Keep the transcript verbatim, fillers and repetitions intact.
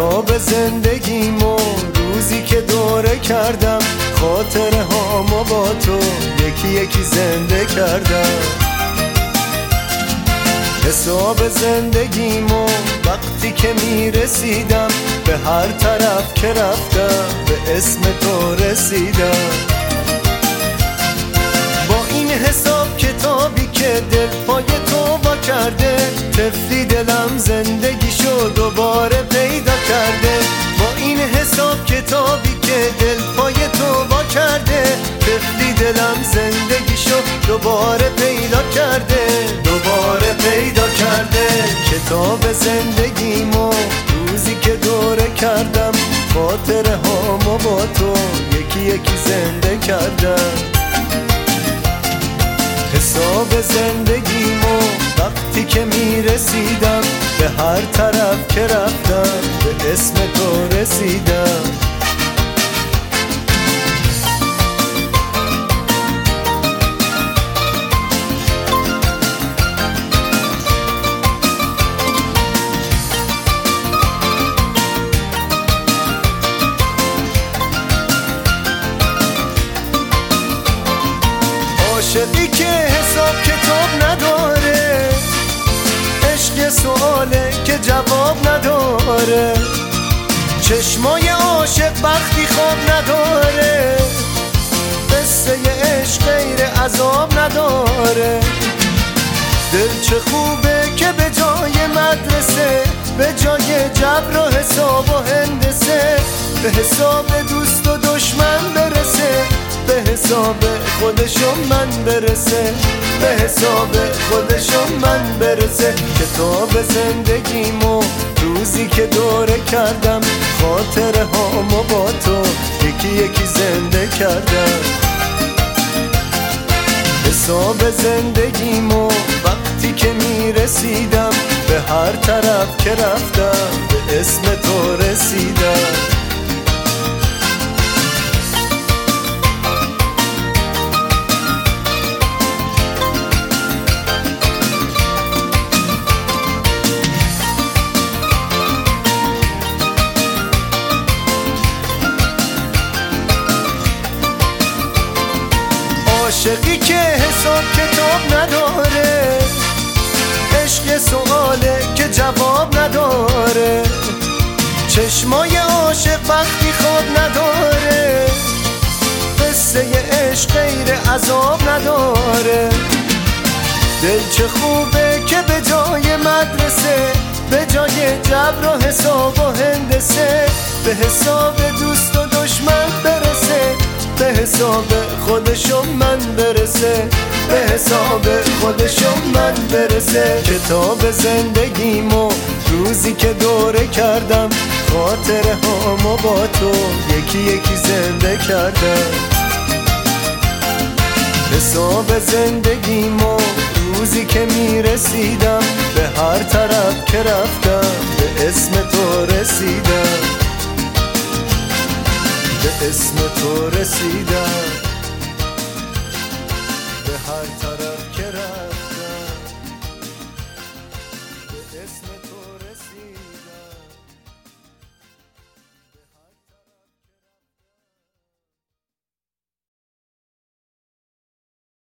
کتاب زندگیم و روزی که دوره کردم، خاطره هامو با تو یکی یکی زنده کردم. حساب زندگیم و وقتی که میرسیدم، به هر طرف که رفتم به اسم تو رسیدم. با این حساب کتابی که دل پای تو با کرده، طفلی دلم زندگیشو دوباره پیدا کرده. با این حساب کتابی که دل پای تو با کرده، طفلی دلم زندگیشو دوباره پیدا کرده، دوباره پیدا کرده. کتاب زندگیمو روزی که دوره کردم، خاطره هامو با تو یکی یکی زنده کردم. حساب زندگیمو وقتی که میرسیدم، به هر طرف که رفتم به اسم تو رسیدم. عاشقی که حساب کتاب نداره، عشق سواله که جواب نداره. چشمای عاشق وقتی خواب نداره، قصه عشق غیر عذاب نداره. دل چه خوبه که به جای مدرسه، به جای جبر و حساب و هندسه، به حساب دوست و دشمن برسه، به حساب خودشو من برسه، به حساب خودشو من برسه. کتاب زندگیمو روزی که دوره کردم، خاطره هامو با تو یکی یکی زنده کردم. حساب زندگیمو وقتی که میرسیدم، به هر طرف که رفتم به اسم تو رسیدم. عاشقی که حساب کتاب نداره، عشق سواله که جواب نداره. چشمای عاشق وقتی خواب نداره، قصه عشق غیر عذاب نداره. دل چه خوبه که به جای مدرسه، به جای جبر و حساب و هندسه، به حساب دوست و دشمن برسه، به حساب خودشو من برسه، به حساب خودشو من برسه. کتاب زندگیمو روزی که دوره کردم، خاطره هامو با تو یکی یکی زنده کردم. حساب زندگیمو روزی که میرسیدم، به هر طرف که رفتم به اسم تو رسیدم، به اسم تو رسیدم، به هر طرف